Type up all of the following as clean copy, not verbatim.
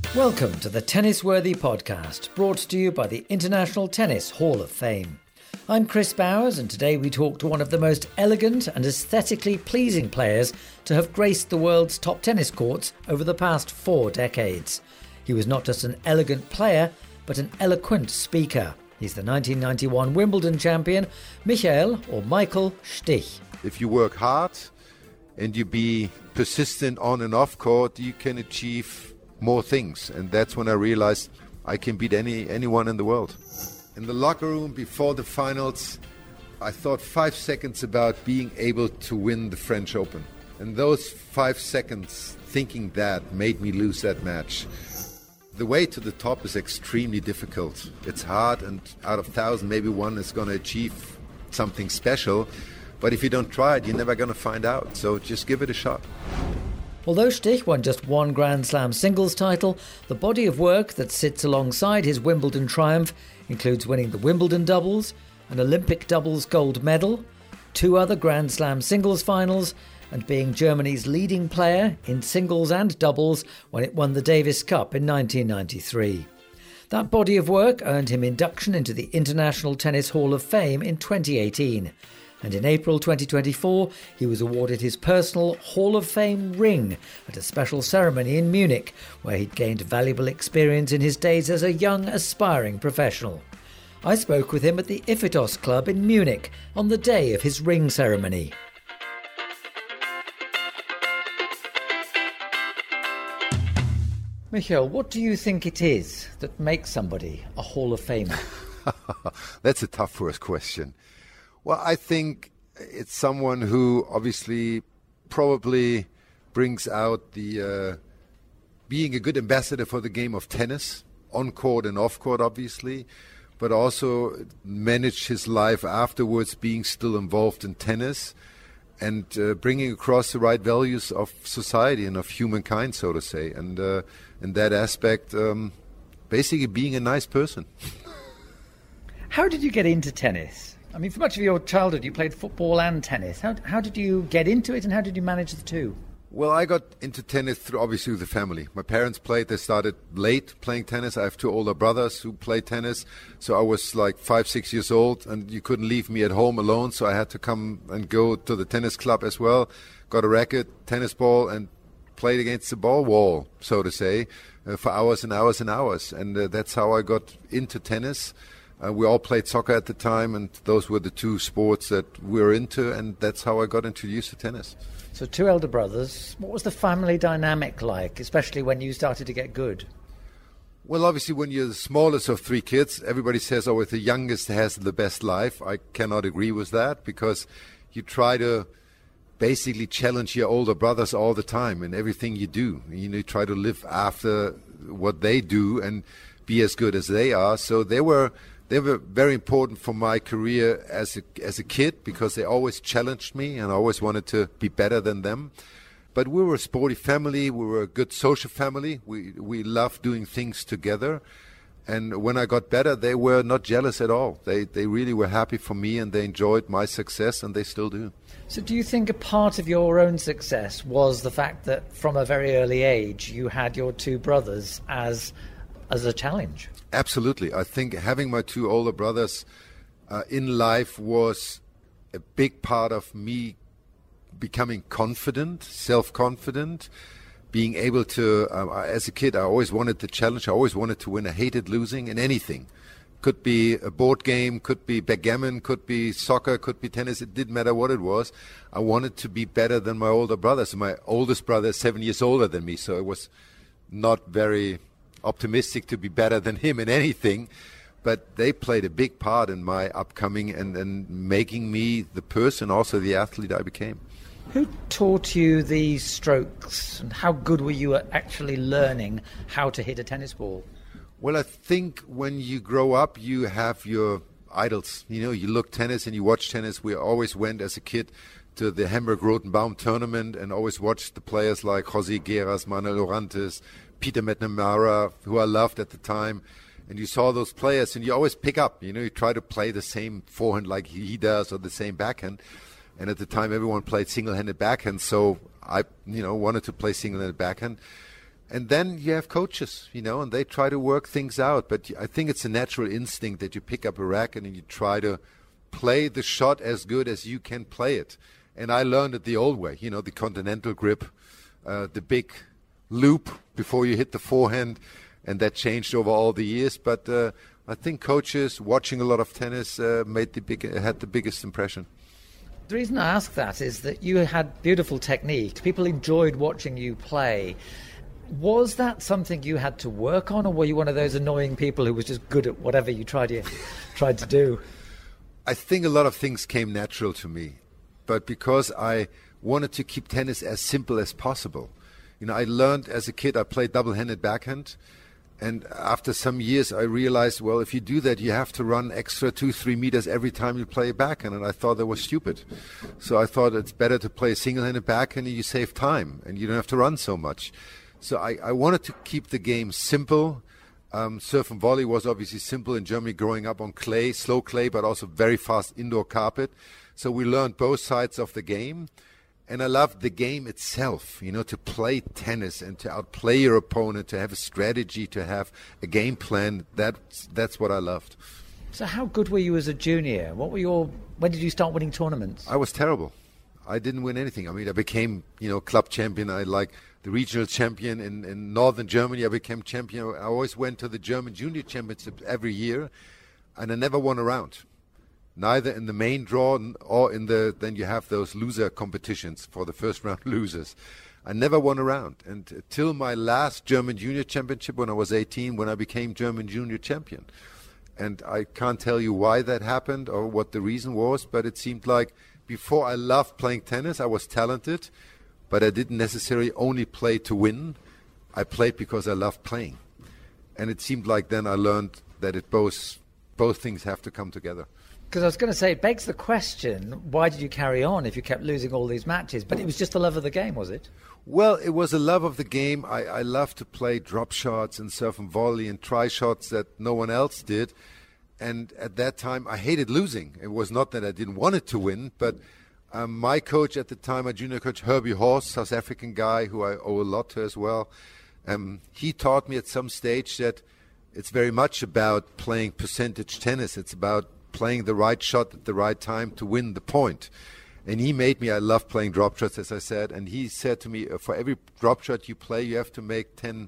Welcome to the Tennis Worthy podcast, brought to you by the International Tennis Hall of Fame. I'm Chris Bowers, and today we talk to one of the most elegant and aesthetically pleasing players to have graced the world's top tennis courts over the past 4 decades. He was not just an elegant player, but an eloquent speaker. He's the 1991 Wimbledon champion, Michael Stich. If you work hard and you be persistent on and off court, you can achieve more things. And that's when I realized I can beat anyone in the world. In the locker room before the finals, I thought 5 seconds about being able to win the French Open. And those 5 seconds thinking that made me lose that match. The way to the top is extremely difficult. It's hard, and out of 1,000, maybe one is going to achieve something special. But if you don't try it, you're never going to find out. So just give it a shot. Although Stich won just 1 Grand Slam singles title, the body of work that sits alongside his Wimbledon triumph includes winning the Wimbledon doubles, an Olympic doubles gold medal, 2 other Grand Slam singles finals, and being Germany's leading player in singles and doubles when it won the Davis Cup in 1993. That body of work earned him induction into the International Tennis Hall of Fame in 2018. And in April 2024, he was awarded his personal Hall of Fame ring at a special ceremony in Munich, where he'd gained valuable experience in his days as a young, aspiring professional. I spoke with him at the Iphitos Club in Munich on the day of his ring ceremony. Michael, what do you think it is that makes somebody a Hall of Famer? That's a tough first question. Well, I think it's someone who obviously probably brings out the being a good ambassador for the game of tennis, on court and off court, obviously, but also managed his life afterwards being still involved in tennis and bringing across the right values of society and of humankind, so to say. And in that aspect, basically being a nice person. How did you get into tennis? I mean, for much of your childhood, you played football and tennis. How did you get into it, and how did you manage the two? Well, I got into tennis through, obviously, the family. My parents played. They started late playing tennis. I have 2 older brothers who play tennis. So I was like 5, 6 years old, and you couldn't leave me at home alone. So I had to come and go to the tennis club as well. Got a racket, tennis ball, and played against the ball wall, so to say, for hours and hours and hours. And that's how I got into tennis. We all played soccer at the time, and those were the 2 sports that we were into, and that's how I got introduced to tennis. So 2 elder brothers. What was the family dynamic like, especially when you started to get good? Well, obviously, when you're the smallest of 3 kids, everybody says, oh, the youngest has the best life. I cannot agree with that, because you try to basically challenge your older brothers all the time in everything you do. You try to live after what they do and be as good as they are. So they were very important for my career as a kid, because they always challenged me and I always wanted to be better than them. But we were a sporty family. We were a good social family. We loved doing things together. And when I got better, they were not jealous at all. They really were happy for me, and they enjoyed my success, and they still do. So do you think a part of your own success was the fact that from a very early age you had your 2 brothers as a challenge? Absolutely. I think having my 2 older brothers in life was a big part of me becoming confident, self-confident, being able to, as a kid, I always wanted the challenge. I always wanted to win. I hated losing in anything. Could be a board game, could be backgammon, could be soccer, could be tennis. It didn't matter what it was. I wanted to be better than my older brothers. My oldest brother is 7 years older than me, so it was not very optimistic to be better than him in anything. But they played a big part in my upcoming and making me the person, also the athlete I became. Who taught you these strokes, and how good were you at actually learning how to hit a tennis ball? Well, I think when you grow up, you have your idols. You look tennis and you watch tennis. We always went as a kid to the Hamburg-Rotenbaum tournament and always watched the players like José Gueras, Manuel Orantes, Peter McNamara, who I loved at the time. And you saw those players and you always pick up. You try to play the same forehand like he does or the same backhand. And at the time, everyone played single-handed backhand, so I, wanted to play single-handed backhand. And then you have coaches, and they try to work things out. But I think it's a natural instinct that you pick up a racket and you try to play the shot as good as you can play it. And I learned it the old way, the continental grip, the big loop before you hit the forehand, and that changed over all the years. But I think coaches watching a lot of tennis had the biggest impression. The reason I ask that is that you had beautiful technique. People enjoyed watching you play. Was that something you had to work on, or were you one of those annoying people who was just good at whatever you tried to do? I think a lot of things came natural to me, but because I wanted to keep tennis as simple as possible. I learned as a kid, I played double-handed backhand, and after some years I realized, well, if you do that, you have to run extra 2-3 meters every time you play a backhand, and I thought that was stupid. So I thought it's better to play a single-handed backhand and you save time, and you don't have to run so much. So I wanted to keep the game simple. Surf and volley was obviously simple in Germany growing up on clay, slow clay, but also very fast indoor carpet. So we learned both sides of the game. And I loved the game itself, to play tennis and to outplay your opponent, to have a strategy, to have a game plan. That's what I loved. So how good were you as a junior? When did you start winning tournaments? I was terrible. I didn't win anything. I mean, I became, club champion. I like the regional champion in northern Germany. I became champion. I always went to the German junior championship every year, and I never won a round. Neither in the main draw or then you have those loser competitions for the first round losers. I never won a round. And till my last German junior championship when I was 18, when I became German junior champion. And I can't tell you why that happened or what the reason was, but it seemed like before I loved playing tennis, I was talented, but I didn't necessarily only play to win. I played because I loved playing. And it seemed like then I learned that both things have to come together. Because I was going to say, it begs the question, why did you carry on if you kept losing all these matches? But it was just the love of the game, was it? Well, it was a love of the game. I love to play drop shots and surf and volley and try shots that no one else did. And at that time, I hated losing. It was not that I didn't want it to win, but my coach at the time, my junior coach, Herbie Horst, South African guy who I owe a lot to as well, he taught me at some stage that it's very much about playing percentage tennis. It's about playing the right shot at the right time to win the point. And he made me, I love playing drop shots, as I said, and he said to me, for every drop shot you play, you have to make 10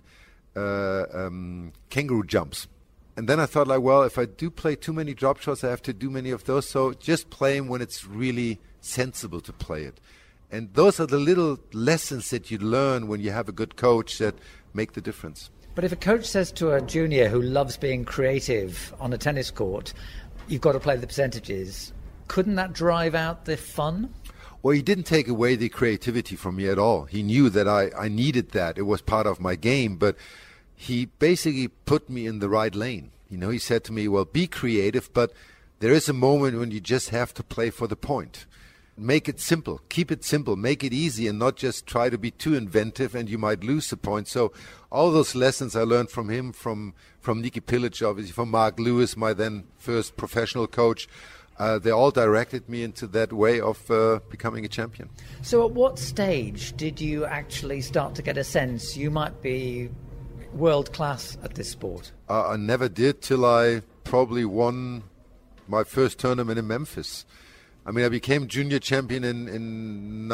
kangaroo jumps. And then I thought, well, if I do play too many drop shots, I have to do many of those, so just play them when it's really sensible to play it. And those are the little lessons that you learn when you have a good coach that make the difference. But if a coach says to a junior who loves being creative on a tennis court, you've got to play the percentages, couldn't that drive out the fun? Well, he didn't take away the creativity from me at all. He knew that I needed that. It was part of my game, but he basically put me in the right lane. He said to me, well, be creative, but there is a moment when you just have to play for the point. Make it simple. Keep it simple. Make it easy and not just try to be too inventive and you might lose the point. So all those lessons I learned from him, from Niki Pilic, obviously, from Mark Lewis, my then first professional coach, they all directed me into that way of becoming a champion. So at what stage did you actually start to get a sense you might be world class at this sport? I never did till I probably won my first tournament in Memphis. I mean, I became junior champion in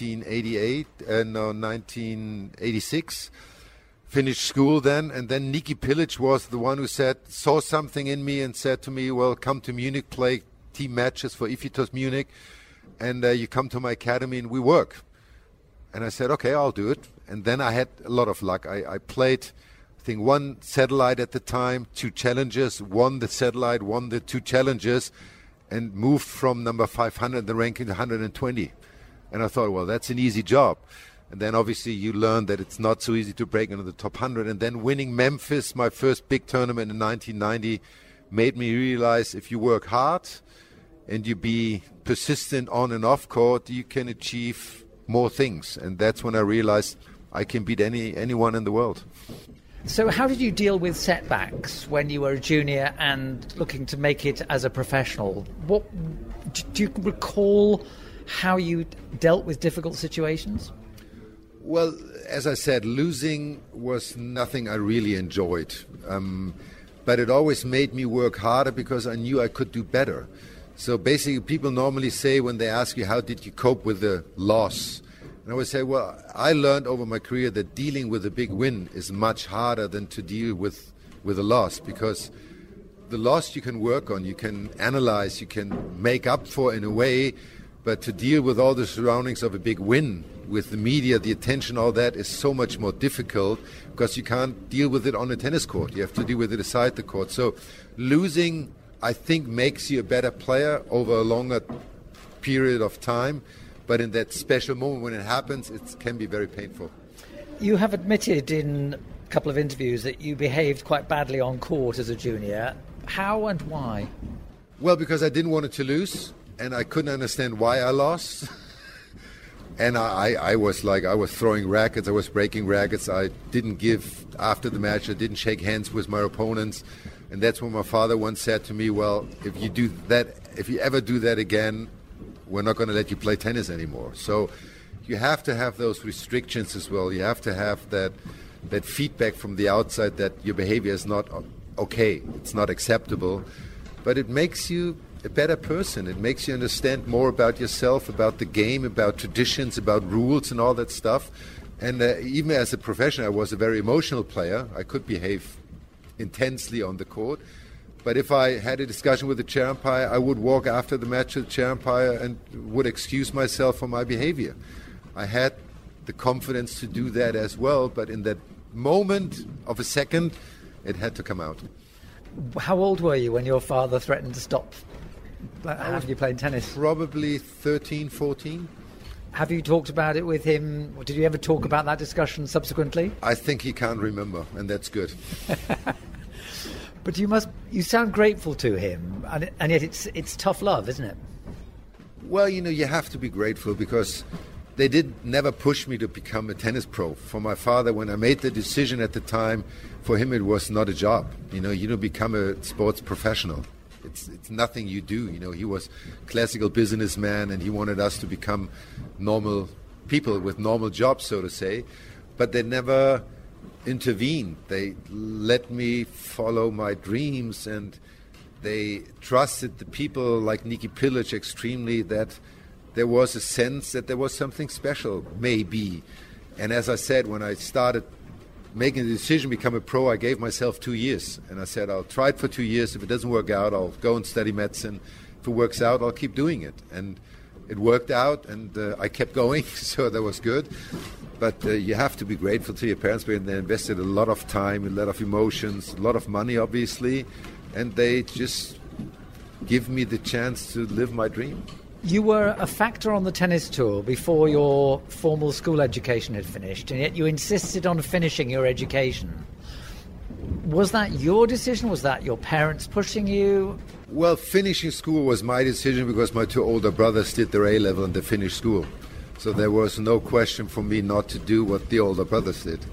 1986, finished school then, and then Niki Pilic was the one who saw something in me and said to me, well, come to Munich, play team matches for Ifitos Munich, and you come to my academy and we work. And I said, okay, I'll do it. And then I had a lot of luck. I played, I think, one satellite at the time, 2 challengers, won the satellite, won the 2 challengers, and moved from number 500 in the ranking to 120. And I thought, well, that's an easy job. And then obviously you learn that it's not so easy to break into the top 100. And then winning Memphis, my first big tournament in 1990, made me realize if you work hard and you be persistent on and off court, you can achieve more things. And that's when I realized I can beat anyone in the world. So how did you deal with setbacks when you were a junior and looking to make it as a professional? Do you recall how you dealt with difficult situations? Well, as I said, losing was nothing I really enjoyed. But it always made me work harder because I knew I could do better. So basically, people normally say when they ask you, how did you cope with the loss? And I always say, well, I learned over my career that dealing with a big win is much harder than to deal with a loss, because the loss you can work on, you can analyze, you can make up for in a way, but to deal with all the surroundings of a big win, with the media, the attention, all that is so much more difficult because you can't deal with it on a tennis court. You have to deal with it aside the court. So losing, I think, makes you a better player over a longer period of time. But in that special moment when it happens, it can be very painful. You have admitted in a couple of interviews that you behaved quite badly on court as a junior. How and why? Well, because I didn't want it to lose, and I couldn't understand why I lost. And I was throwing rackets, I was breaking rackets. I didn't give after the match, I didn't shake hands with my opponents. And that's when my father once said to me, well, if you ever do that again, we're not going to let you play tennis anymore. So you have to have those restrictions as well. You have to have that feedback from the outside that your behavior is not okay, it's not acceptable. But it makes you a better person. It makes you understand more about yourself, about the game, about traditions, about rules and all that stuff. And even as a professional, I was a very emotional player. I could behave intensely on the court. But if I had a discussion with the chair umpire, I would walk after the match to the chair umpire and would excuse myself for my behavior. I had the confidence to do that as well, but in that moment of a second, it had to come out. How old were you when your father threatened to stop having you playing tennis? Probably 13, 14. Have you talked about it with him? Did you ever talk about that discussion subsequently? I think he can't remember, and that's good. But you sound grateful to him, and yet it's tough love, isn't it? Well, you have to be grateful because they never push me to become a tennis pro. For my father, when I made the decision at the time, for him it was not a job. You don't become a sports professional. It's nothing you do. He was a classical businessman, and he wanted us to become normal people with normal jobs, so to say. But they never intervened. They let me follow my dreams, and they trusted the people like Niki Pilic extremely, that there was a sense that there was something special, maybe. And as I said, when I started making the decision to become a pro, I gave myself 2 years. And I said, I'll try it for 2 years. If it doesn't work out, I'll go and study medicine. If it works out, I'll keep doing it. And it worked out, and I kept going, so that was good. But you have to be grateful to your parents, because they invested a lot of time, a lot of emotions, a lot of money, obviously. And they just give me the chance to live my dream. You were a factor on the tennis tour before your formal school education had finished, and yet you insisted on finishing your education. Was that your decision? Was that your parents pushing you? Well, finishing school was my decision because my two older brothers did their A-level and they finished school. So there was no question for me not to do what the older brothers did.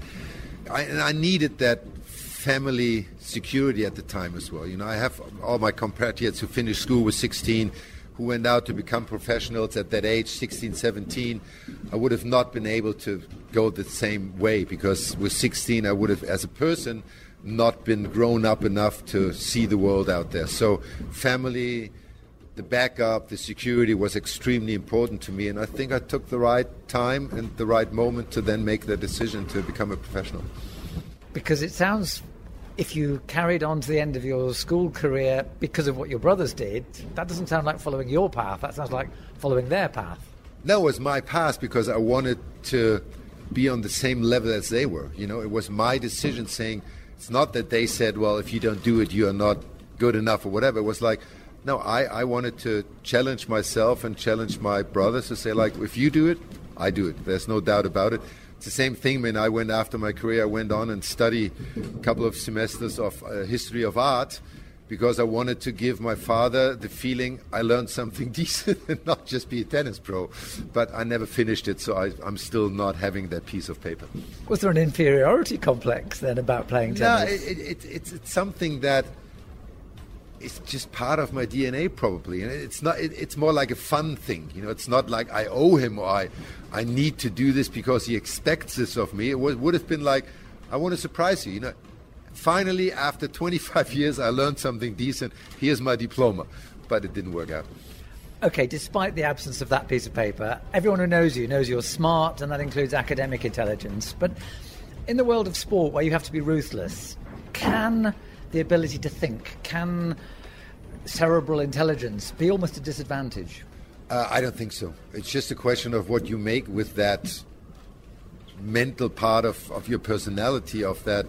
I needed that family security at the time as well. I have all my compatriots who finished school with 16, who went out to become professionals at that age, 16, 17. I would have not been able to go the same way, because with 16 I would have, as a person, not been grown up enough to see the world out there. So family, the backup, the security was extremely important to me, and I think I took the right time and the right moment to then make the decision to become a professional. Because it sounds, if you carried on to the end of your school career because of what your brothers did, that doesn't sound like following your path. That sounds like following their path. No, it was my path because I wanted to be on the same level as they were. It was my decision, saying, it's not that they said, well, if you don't do it, you are not good enough or whatever. It was like, no, I wanted to challenge myself and challenge my brothers to say, like, if you do it, I do it. There's no doubt about it. It's the same thing when I went after my career. I went on and studied a couple of semesters of history of art because I wanted to give my father the feeling I learned something decent and not just be a tennis pro. But I never finished it, so I'm still not having that piece of paper. Was there an inferiority complex then about playing tennis? No, it's something that it's just part of my DNA probably. And it's not. It's more like a fun thing. It's not like I owe him or I need to do this because he expects this of me. It would have been like, I want to surprise you. Finally, after 25 years, I learned something decent. Here's my diploma. But it didn't work out. Okay, despite the absence of that piece of paper, everyone who knows you knows you're smart, and that includes academic intelligence. But in the world of sport, where you have to be ruthless, can the ability to think, can cerebral intelligence be almost a disadvantage? I don't think so. It's just a question of what you make with that mental part of your personality, of that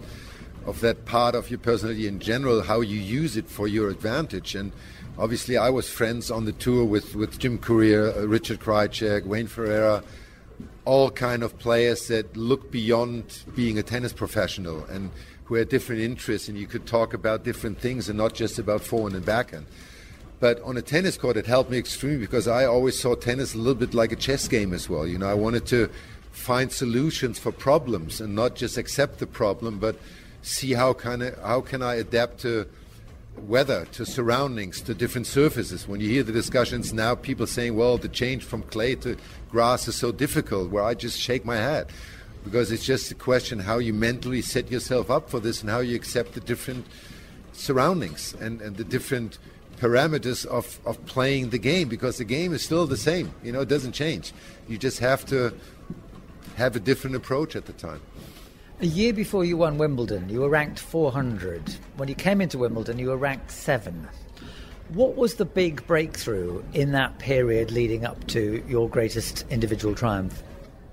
part of your personality in general, how you use it for your advantage. And obviously I was friends on the tour with Jim Courier, Richard Krajicek, Wayne Ferreira, all kind of players that look beyond being a tennis professional and who had different interests, and you could talk about different things and not just about forehand and backhand. But on a tennis court, it helped me extremely because I always saw tennis a little bit like a chess game as well. I wanted to find solutions for problems and not just accept the problem, but see how can I adapt to weather, to surroundings, to different surfaces. When you hear the discussions now, people saying, well, the change from clay to grass is so difficult, where I just shake my head. Because it's just a question how you mentally set yourself up for this and how you accept the different surroundings and the different parameters of playing the game, because the game is still the same. It doesn't change. You just have to have a different approach at the time. A year before you won Wimbledon, you were ranked 400. When you came into Wimbledon, you were ranked 7. What was the big breakthrough in that period leading up to your greatest individual triumph?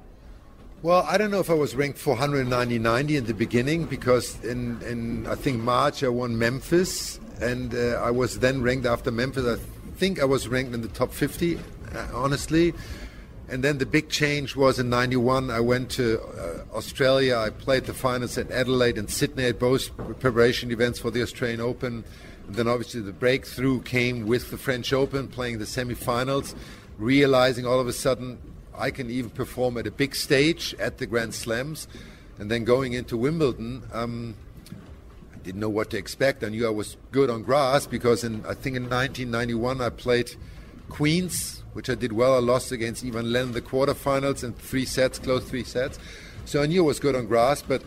Well, I don't know if I was ranked 490 in the beginning, because in I think March I won Memphis, and I was then ranked after Memphis. I think I was ranked in the top 50, honestly. And then the big change was in 91. I went to Australia. I played the finals at Adelaide and Sydney at both preparation events for the Australian Open. And then obviously the breakthrough came with the French Open, playing the semi-finals, realizing all of a sudden I can even perform at a big stage at the Grand Slams. And then going into Wimbledon, I didn't know what to expect. I knew I was good on grass because I think in 1991 I played Queens, which I did well. I lost against Ivan Len in the quarterfinals in 3 sets, close 3 sets. So I knew I was good on grass, but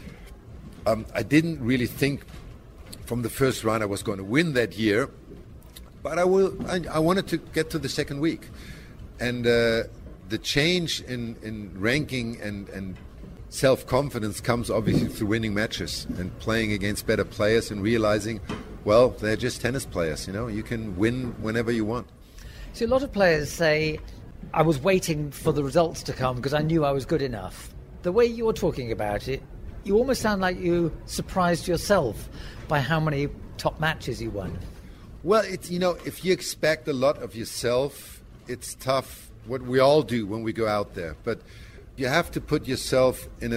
I didn't really think from the first round I was going to win that year. But I wanted to get to the second week. And the change in ranking and self-confidence comes obviously through winning matches and playing against better players and realizing, well, they're just tennis players. You can win whenever you want. So a lot of players say, I was waiting for the results to come because I knew I was good enough. The way you're talking about it, you almost sound like you surprised yourself by how many top matches you won. Well, it's if you expect a lot of yourself, it's tough. What we all do when we go out there, but you have to put yourself in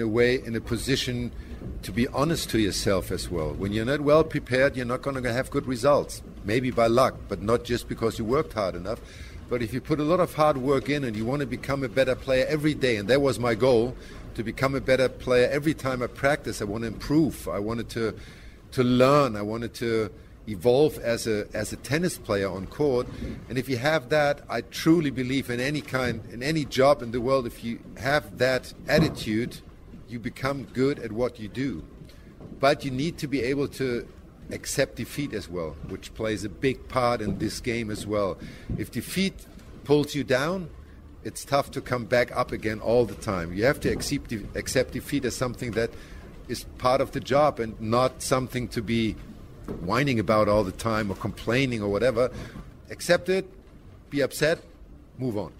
a position to be honest to yourself as well. When you're not well prepared, you're not going to have good results. Maybe by luck, but not just because you worked hard enough. But if you put a lot of hard work in and you want to become a better player every day, and that was my goal, to become a better player every time I practice. I want to improve. I wanted to learn. I wanted to evolve as a tennis player on court. And if you have that, I truly believe in any job in the world, if you have that attitude, you become good at what you do. But you need to be able to accept defeat as well, which plays a big part in this game as well. If defeat pulls you down, it's tough to come back up again all the time. You have to accept defeat as something that is part of the job and not something to be whining about all the time or complaining or whatever. Accept it, be upset, move on.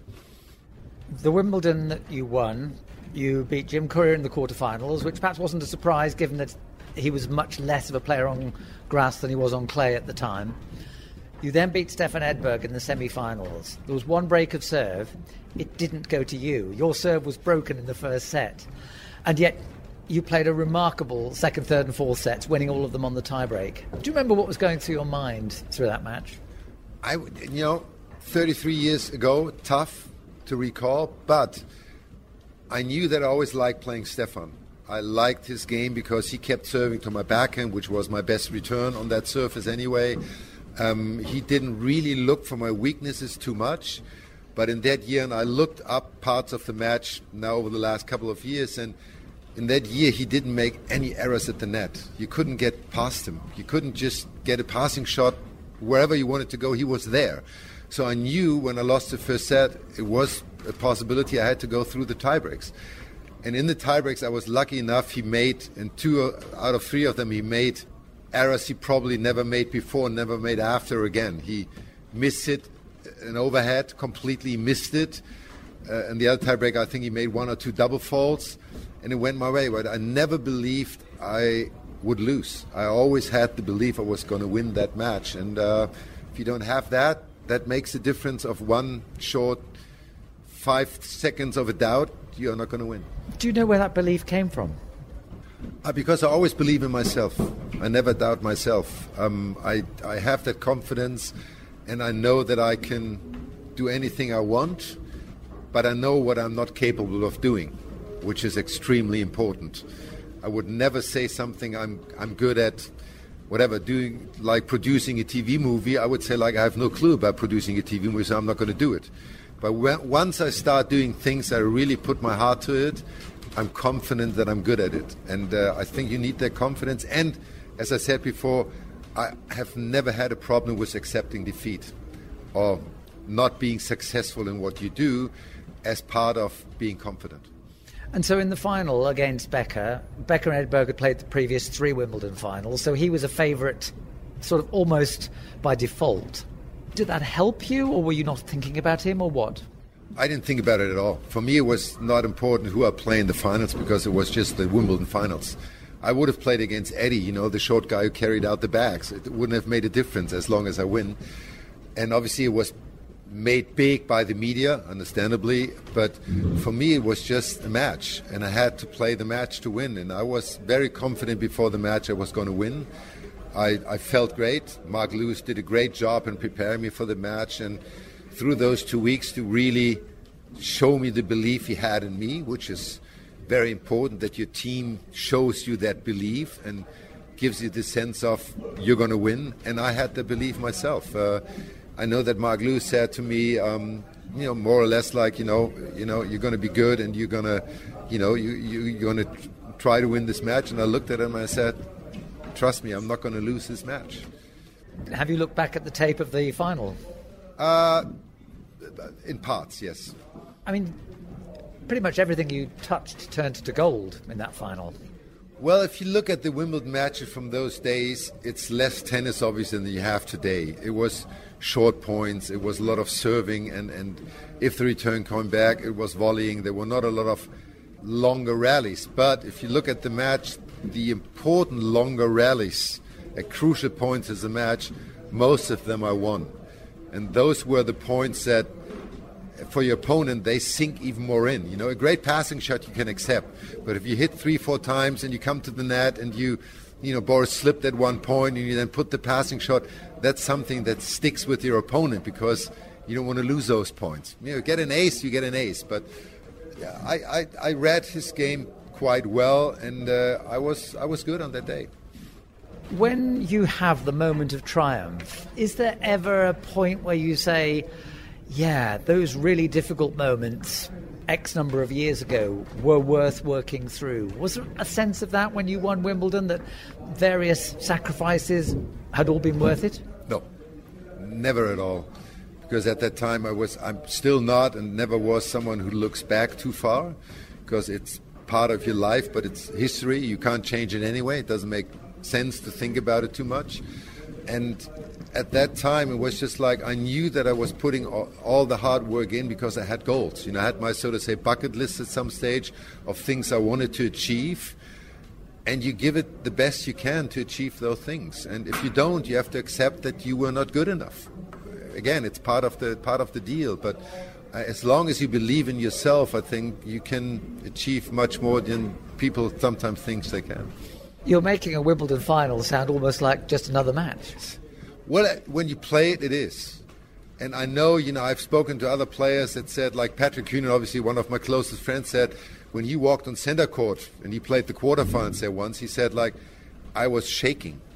The Wimbledon that you won, you beat Jim Courier in the quarterfinals, which perhaps wasn't a surprise given that he was much less of a player on grass than he was on clay at the time. You then beat Stefan Edberg in the semi-finals. There was one break of serve. It didn't go to you. Your serve was broken in the first set. And yet you played a remarkable second, third and fourth sets, winning all of them on the tiebreak. Do you remember what was going through your mind through that match? 33 years ago, tough to recall, but I knew that I always liked playing Stefan. I liked his game because he kept serving to my backhand, which was my best return on that surface anyway. He didn't really look for my weaknesses too much. But in that year, and I looked up parts of the match now over the last couple of years, and in that year, he didn't make any errors at the net. You couldn't get past him. You couldn't just get a passing shot wherever you wanted to go. He was there. So I knew when I lost the first set, it was a possibility I had to go through the tiebreaks. And in the tiebreaks, I was lucky enough, he made, in 2 out of 3 of them, he made errors he probably never made before, never made after again. He missed it, an overhead, completely missed it. And the other tiebreak, I think he made 1 or 2 double faults, and it went my way. But I never believed I would lose. I always had the belief I was going to win that match. And if you don't have that, that makes a difference of 1 short 5 seconds of a doubt, you're not going to win. Do you know where that belief came from? Because I always believe in myself. I never doubt myself. I have that confidence, and I know that I can do anything I want, but I know what I'm not capable of doing, which is extremely important. I would never say something I'm good at, whatever, doing, like producing a TV movie. I would say, like, I have no clue about producing a TV movie, so I'm not going to do it. But once I start doing things, I really put my heart to it, I'm confident that I'm good at it. And I think you need that confidence. And as I said before, I have never had a problem with accepting defeat or not being successful in what you do as part of being confident. And so in the final against Becker and Edberg had played the previous 3 Wimbledon finals, so he was a favourite sort of almost by default. Did that help you, or were you not thinking about him, or what? I didn't think about it at all. For me, it was not important who I play in the finals because it was just the Wimbledon finals. I would have played against Eddie, the short guy who carried out the bags. It wouldn't have made a difference as long as I win. And obviously it was made big by the media, understandably, but for me it was just a match, and I had to play the match to win, and I was very confident before the match I was going to win. I felt great. Mark Lewis did a great job in preparing me for the match, and through those 2 weeks to really show me the belief he had in me, which is very important, that your team shows you that belief and gives you the sense of you're going to win, and I had the belief myself. I know that Mark Lewis said to me, more or less like, you're going to be good, and you're going to, you're going to try to win this match. And I looked at him and I said, trust me, I'm not going to lose this match. Have you looked back at the tape of the final? In parts, yes. I mean, pretty much everything you touched turned to gold in that final. Well, if you look at the Wimbledon matches from those days, it's less tennis, obviously, than you have today. It was short points, it was a lot of serving, and if the return came back, it was volleying. There were not a lot of longer rallies. But if you look at the match, the important longer rallies at crucial points of the match, most of them I won. And those were the points that, for your opponent, they sink even more in. A great passing shot you can accept. But if you hit 3-4 times and you come to the net and Boris slipped at one point and you then put the passing shot, that's something that sticks with your opponent because you don't want to lose those points. Get an ace, you get an ace. But yeah, I read his game quite well, and I was good on that day. When you have the moment of triumph, is there ever a point where you say, yeah, those really difficult moments X number of years ago were worth working through? Was there a sense of that when you won Wimbledon, that various sacrifices had all been worth it? No, never at all. Because at that time I'm still not and never was someone who looks back too far, because it's part of your life, but it's history. You can't change it anyway. It doesn't make sense to think about it too much. And at that time, it was just like I knew that I was putting all the hard work in because I had goals. I had my, so to say, bucket list at some stage of things I wanted to achieve. And you give it the best you can to achieve those things. And if you don't, you have to accept that you were not good enough. Again, it's part of the deal. But as long as you believe in yourself, I think you can achieve much more than people sometimes think they can. You're making a Wimbledon final sound almost like just another match. Well, when you play it, it is. And I know, I've spoken to other players that said, like Patrick Kühnen, obviously one of my closest friends, said when he walked on center court and he played the quarterfinals there once, he said, like, I was shaking.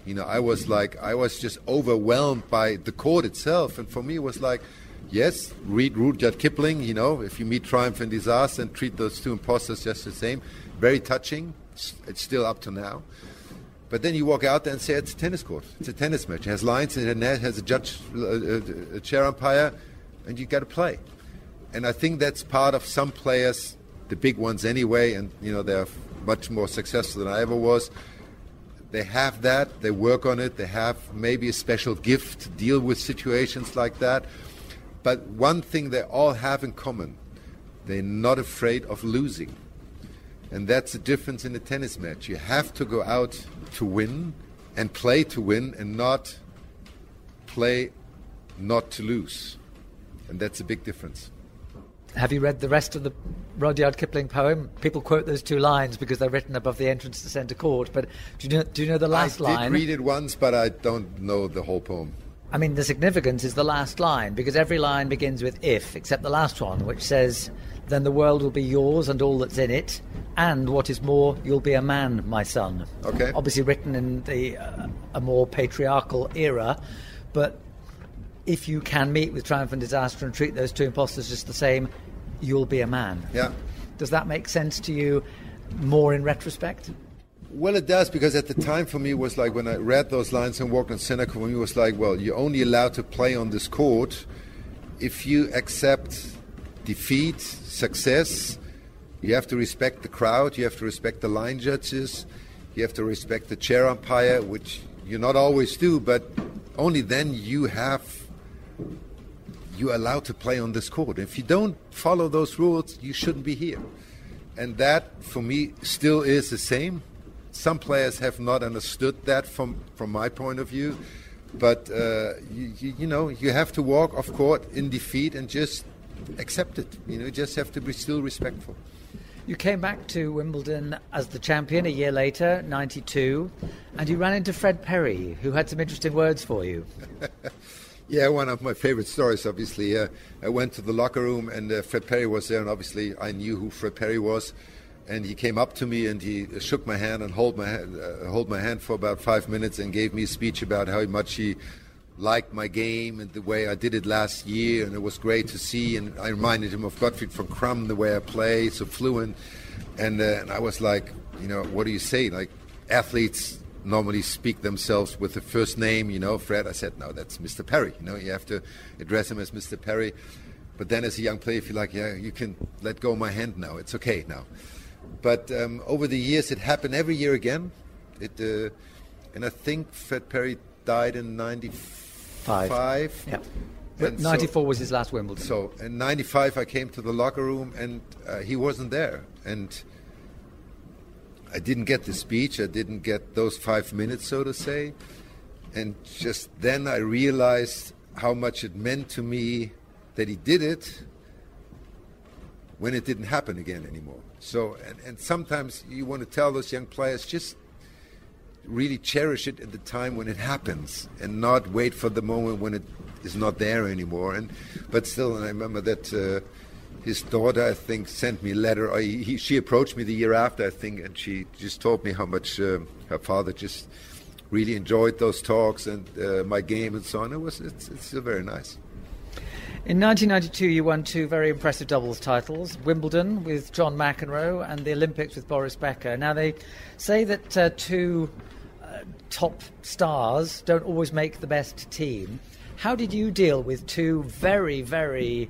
I was just overwhelmed by the court itself. And for me, it was like, yes, read Rudyard Kipling, if you meet triumph and disaster, and treat those two imposters just the same. Very touching. It's still up to now. But then you walk out there and say it's a tennis court. It's a tennis match. It has lines in the net, has a judge, a chair umpire, and you got to play. And I think that's part of some players, the big ones anyway, and they're much more successful than I ever was. They have that. They work on it. They have maybe a special gift to deal with situations like that. But one thing they all have in common, they're not afraid of losing. And that's the difference in a tennis match. You have to go out to win and play to win and not play not to lose. And that's a big difference. Have you read the rest of the Rudyard Kipling poem? People quote those two lines because they're written above the entrance to centre court. But do you know the last line? I did read it once, but I don't know the whole poem. I mean, the significance is the last line, because every line begins with if, except the last one, which says, then the world will be yours and all that's in it, and what is more, you'll be a man, my son. Okay. Obviously written in a more patriarchal era, but if you can meet with triumph and disaster and treat those two imposters just the same, you'll be a man. Yeah. Does that make sense to you more in retrospect? Well, it does, because at the time for me it was like when I read those lines and walked on center court, for me it was like, well, you're only allowed to play on this court if you accept defeat, success. You have to respect the crowd, you have to respect the line judges, you have to respect the chair umpire, which you not always do, but only then you're allowed to play on this court. If you don't follow those rules, you shouldn't be here. And that, for me, still is the same. Some players have not understood that from my point of view, but you have to walk off court in defeat and just accept it. You just have to be still respectful. You came back to Wimbledon as the champion a year later, 92, and you ran into Fred Perry, who had some interesting words for you. Yeah, one of my favorite stories, obviously. I went to the locker room and Fred Perry was there, and obviously I knew who Fred Perry was. And he came up to me and he shook my hand and hold my hand for about 5 minutes and gave me a speech about how much he liked my game and the way I did it last year, and it was great to see. And I reminded him of Gottfried von Cramm, the way I play, so fluent. And I was like, what do you say? Like, athletes normally speak themselves with the first name, Fred. I said, no, that's Mr. Perry. You have to address him as Mr. Perry. But then as a young player, you feel like, yeah, you can let go of my hand now. It's okay now. But over the years, it happened every year again. And I think Fred Perry died in 95. Yeah. But 94 was his last Wimbledon. So in 95, I came to the locker room and he wasn't there. And I didn't get the speech. I didn't get those 5 minutes, so to say. And just then I realized how much it meant to me that he did it when it didn't happen again anymore. So, and sometimes you want to tell those young players, just really cherish it at the time when it happens and not wait for the moment when it is not there anymore. But still, and I remember that his daughter, I think, sent me a letter. She approached me the year after, I think, and she just told me how much her father just really enjoyed those talks and my game and so on. It's still very nice. In 1992, you won two very impressive doubles titles, Wimbledon with John McEnroe and the Olympics with Boris Becker. Now, they say that two top stars don't always make the best team. How did you deal with two very, very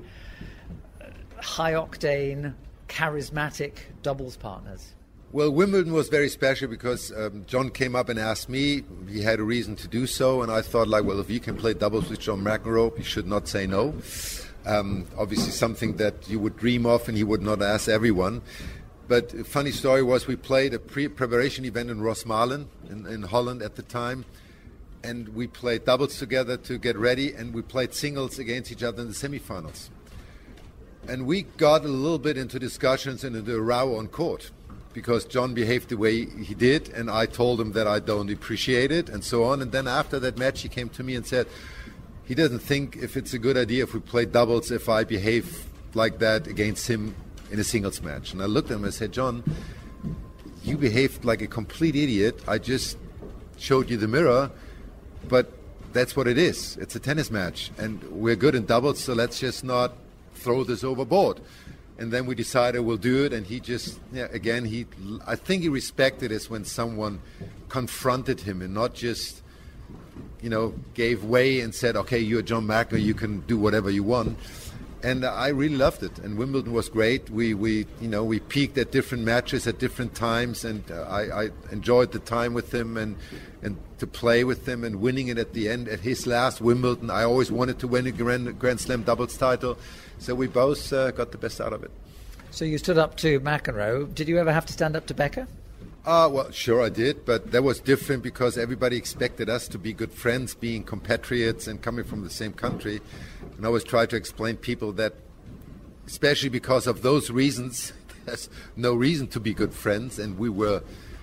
high-octane, charismatic doubles partners? Well, Wimbledon was very special because John came up and asked me. He had a reason to do so, and I thought, if you can play doubles with John McEnroe, you should not say no. Obviously something that you would dream of, and he would not ask everyone. But a funny story was we played a pre-preparation event in Rosmalen in Holland at the time, and we played doubles together to get ready, and we played singles against each other in the semifinals. And we got a little bit into discussions and into a row on court, because John behaved the way he did, and I told him that I don't appreciate it, and so on. And then after that match, he came to me and said he doesn't think if it's a good idea if we play doubles if I behave like that against him in a singles match. And I looked at him and said, John, you behaved like a complete idiot. I just showed you the mirror, but that's what it is. It's a tennis match, and we're good in doubles, so let's just not throw this overboard. And then we decided we'll do it, and he just, I think he respected us when someone confronted him and not just, gave way and said, okay, you're John McEnroe, you can do whatever you want. And I really loved it, and Wimbledon was great. We peaked at different matches at different times, and I enjoyed the time with him and to play with him and winning it at the end. At his last Wimbledon, I always wanted to win a Grand Slam doubles title, so we both got the best out of it. So you stood up to McEnroe. Did you ever have to stand up to Becker? Well, sure I did, but that was different because everybody expected us to be good friends, being compatriots and coming from the same country. And I always try to explain people that, especially because of those reasons, there's no reason to be good friends. And we were,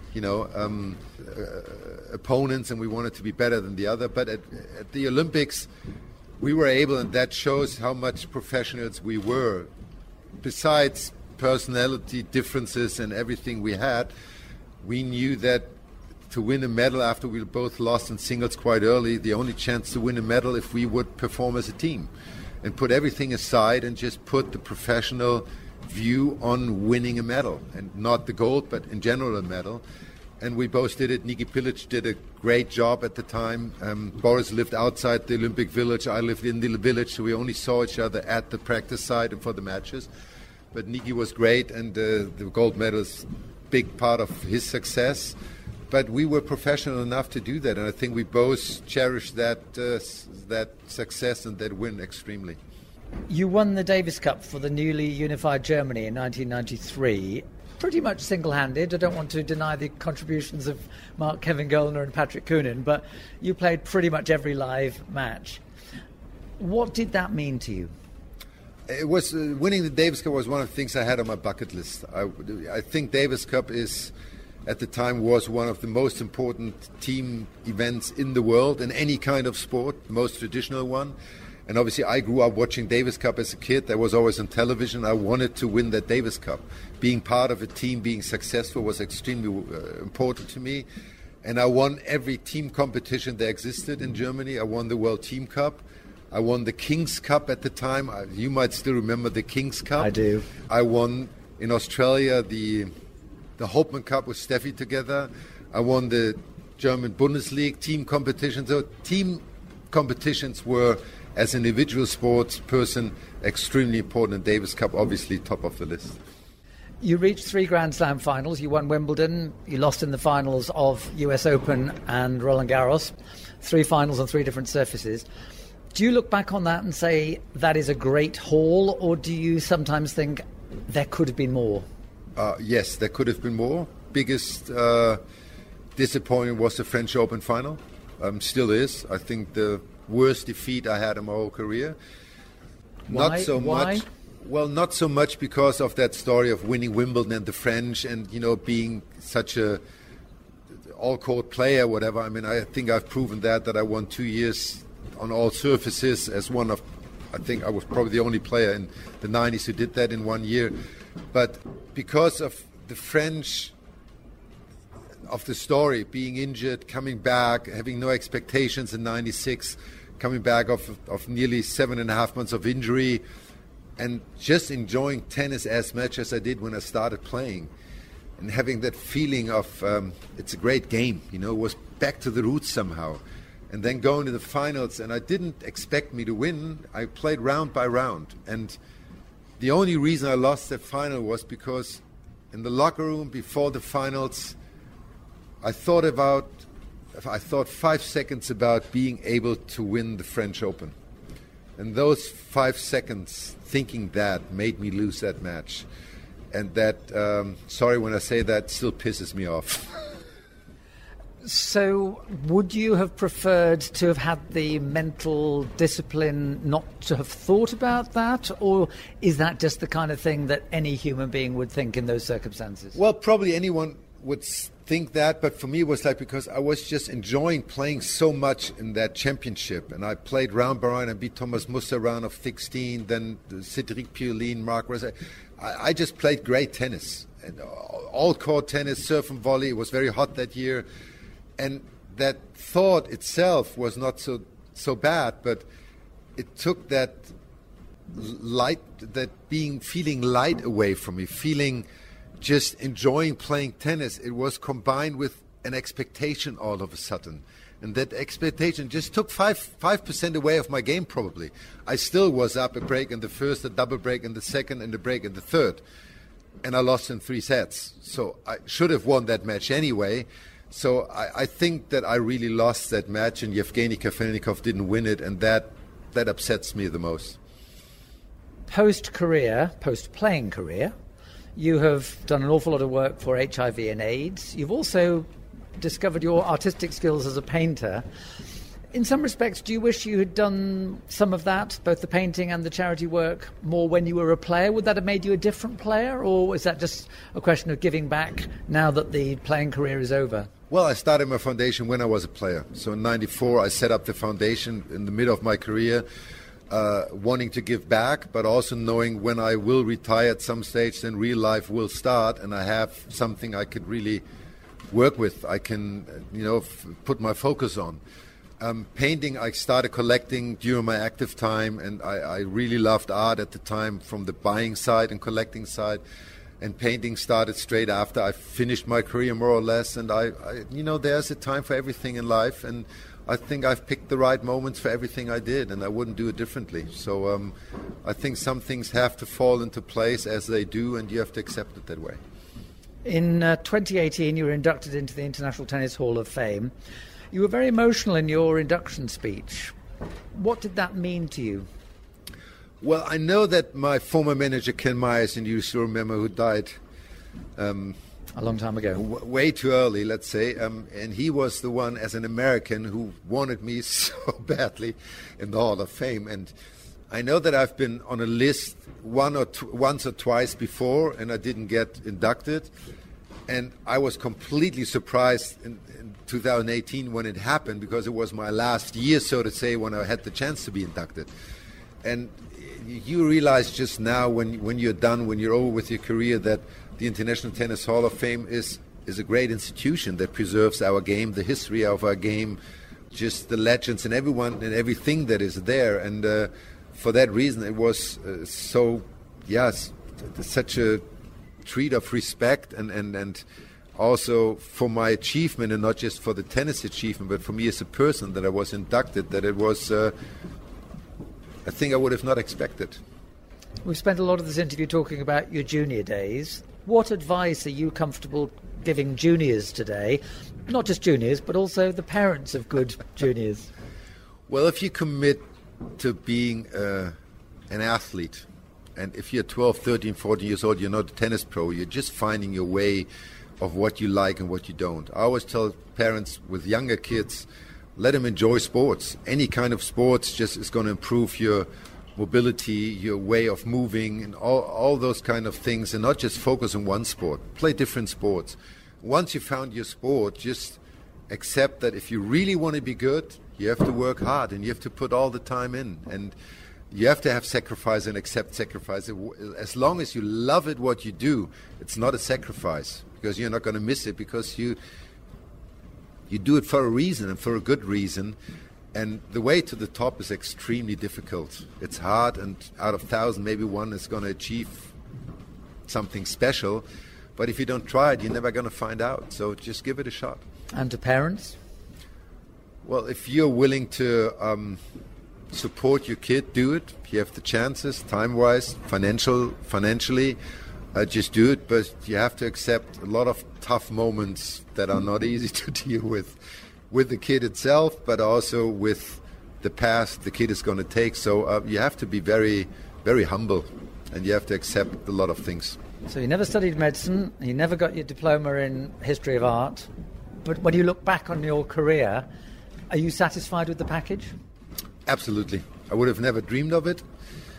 opponents, and we wanted to be better than the other. But at the Olympics, we were able, and that shows how much professionals we were. Besides personality differences and everything we had, we knew that to win a medal after we both lost in singles quite early, the only chance to win a medal if we would perform as a team and put everything aside and just put the professional view on winning a medal, and not the gold, but in general a medal. And we both did it. Niki Pilic did a great job at the time. Boris lived outside the Olympic Village. I lived in the village, so we only saw each other at the practice site and for the matches. But Niki was great, and the gold medal is a big part of his success. But we were professional enough to do that, and I think we both cherished that success and that win extremely. You won the Davis Cup for the newly unified Germany in 1993, pretty much single-handed. I don't want to deny the contributions of Mark Kevin Goellner and Patrick Kunin, but you played pretty much every live match. What did that mean to you? It was winning the Davis Cup was one of the things I had on my bucket list. I think Davis Cup is, at the time, was one of the most important team events in the world in any kind of sport, the most traditional one. And obviously I grew up watching Davis Cup as a kid. That was always on television. I wanted to win that Davis Cup. Being part of a team, being successful was extremely important to me. And I won every team competition that existed in Germany. I won the World Team Cup. I won the King's Cup at the time. You might still remember the King's Cup. I do. I won in Australia the Hopman Cup with Steffi together. I won the German Bundesliga team competition. So team competitions were, as an individual sports person, extremely important. And Davis Cup, obviously, top of the list. You reached 3 Grand Slam finals. You won Wimbledon. You lost in the finals of US Open and Roland Garros. 3 finals on 3 different surfaces. Do you look back on that and say that is a great haul, or do you sometimes think there could have been more? Yes, there could have been more. Biggest disappointment was the French Open final. Still is. I think the worst defeat I had in my whole career. Why? Not so Why? much. Well, not so much because of that story of winning Wimbledon and the French, and being such a all-court player, whatever. I mean, I think I've proven that I won 2 years on all surfaces as one of. I think I was probably the only player in the 90s who did that in 1 year. But because of the French, of the story, being injured, coming back, having no expectations in 96, coming back of nearly 7.5 months of injury, and just enjoying tennis as much as I did when I started playing, and having that feeling of it's a great game, it was back to the roots somehow. And then going to the finals, and I didn't expect me to win. I played round by round, and the only reason I lost that final was because in the locker room before the finals, I thought 5 seconds about being able to win the French Open. And those 5 seconds thinking that made me lose that match. And that, sorry when I say that, still pisses me off. So would you have preferred to have had the mental discipline not to have thought about that? Or is that just the kind of thing that any human being would think in those circumstances? Well, probably anyone would think that, but for me it was like because I was just enjoying playing so much in that championship, and I played round by round and beat Thomas Muster round of 16, then Cédric Pioline, Marc Rosset. I just played great tennis, and all court tennis, surf and volley. It was very hot that year, and that thought itself was not so bad, but it took that feeling light away from me, feeling just enjoying playing tennis. It was combined with an expectation all of a sudden. And that expectation just took 5% away of my game probably. I still was up a break in the first, a double break in the second, and a break in the third. And I lost in 3 sets. So I should have won that match anyway. So I think that I really lost that match, and Yevgeny Kafelnikov didn't win it, and that upsets me the most. Post-playing career, you have done an awful lot of work for HIV and AIDS. You've also discovered your artistic skills as a painter. In some respects, do you wish you had done some of that, both the painting and the charity work, more when you were a player? Would that have made you a different player, or is that just a question of giving back now that the playing career is over? Well, I started my foundation when I was a player. So in '94, I set up the foundation in the middle of my career, wanting to give back, but also knowing when I will retire at some stage, then real life will start, and I have something I could really work with. I can, put my focus on. Painting, I started collecting during my active time, and I really loved art at the time from the buying side and collecting side. And painting started straight after I finished my career, more or less. And I there's a time for everything in life, and I think I've picked the right moments for everything I did, and I wouldn't do it differently. So I think some things have to fall into place as they do, and you have to accept it that way. In 2018, you were inducted into the International Tennis Hall of Fame. You were very emotional in your induction speech. What did that mean to you? Well, I know that my former manager, Ken Myers, and you still remember, who died a long time ago. Way too early, let's say. And he was the one, as an American, who wanted me so badly in the Hall of Fame. And I know that I've been on a list once or twice before, and I didn't get inducted. And I was completely surprised in 2018 when it happened, because it was my last year, so to say, when I had the chance to be inducted. And you realize just now, when you're done, when you're over with your career, that the International Tennis Hall of Fame is a great institution that preserves our game, the history of our game, just the legends and everyone and everything that is there. And for that reason, it was such a treat of respect and also for my achievement, and not just for the tennis achievement, but for me as a person, that I was inducted, that it was a thing I would have not expected. We've spent a lot of this interview talking about your junior days. What advice are you comfortable giving juniors today? Not just juniors, but also the parents of good juniors. Well, if you commit to being an athlete, and if you're 12, 13, 14 years old, you're not a tennis pro, you're just finding your way of what you like and what you don't. I always tell parents with younger kids, let them enjoy sports. Any kind of sports just is going to improve your mobility, your way of moving, and all those kind of things, and not just focus on one sport. Play different sports. Once you found your sport, just accept that if you really want to be good, you have to work hard, and you have to put all the time in, and you have to have sacrifice and accept sacrifice. As long as you love it, what you do, it's not a sacrifice, because you're not going to miss it, because you do it for a reason, and for a good reason. And the way to the top is extremely difficult. It's hard, and out of 1,000, maybe one is going to achieve something special. But if you don't try it, you're never going to find out. So just give it a shot. And to parents? Well, if you're willing to support your kid, do it. If you have the chances, time-wise, financially, just do it. But you have to accept a lot of tough moments that are not easy to deal with the kid itself, but also with the path the kid is going to take. So you have to be very, very humble, and you have to accept a lot of things. So you never studied medicine, you never got your diploma in history of art, but when you look back on your career, are you satisfied with the package? Absolutely. I would have never dreamed of it.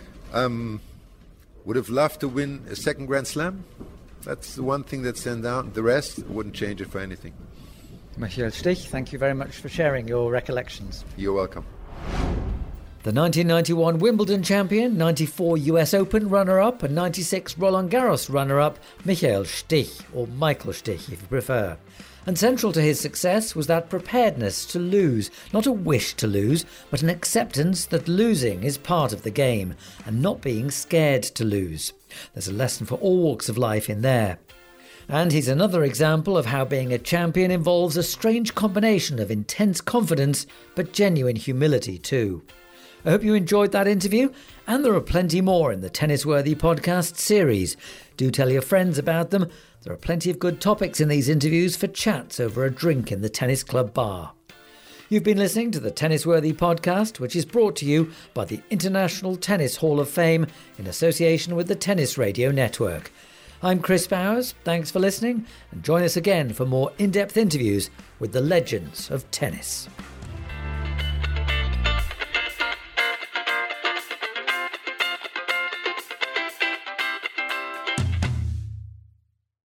Would have loved to win a second Grand Slam. That's the one thing that stands out. The rest, I wouldn't change it for anything. Michael Stich, thank you very much for sharing your recollections. You're welcome. The 1991 Wimbledon champion, 94 US Open runner-up and 96 Roland Garros runner-up Michael Stich, or Michael Stich if you prefer. And central to his success was that preparedness to lose, not a wish to lose, but an acceptance that losing is part of the game, and not being scared to lose. There's a lesson for all walks of life in there. And he's another example of how being a champion involves a strange combination of intense confidence, but genuine humility too. I hope you enjoyed that interview, and there are plenty more in the Tennis Worthy podcast series. Do tell your friends about them. There are plenty of good topics in these interviews for chats over a drink in the tennis club bar. You've been listening to the Tennis Worthy podcast, which is brought to you by the International Tennis Hall of Fame in association with the Tennis Radio Network. I'm Chris Bowers, thanks for listening, and join us again for more in-depth interviews with the legends of tennis.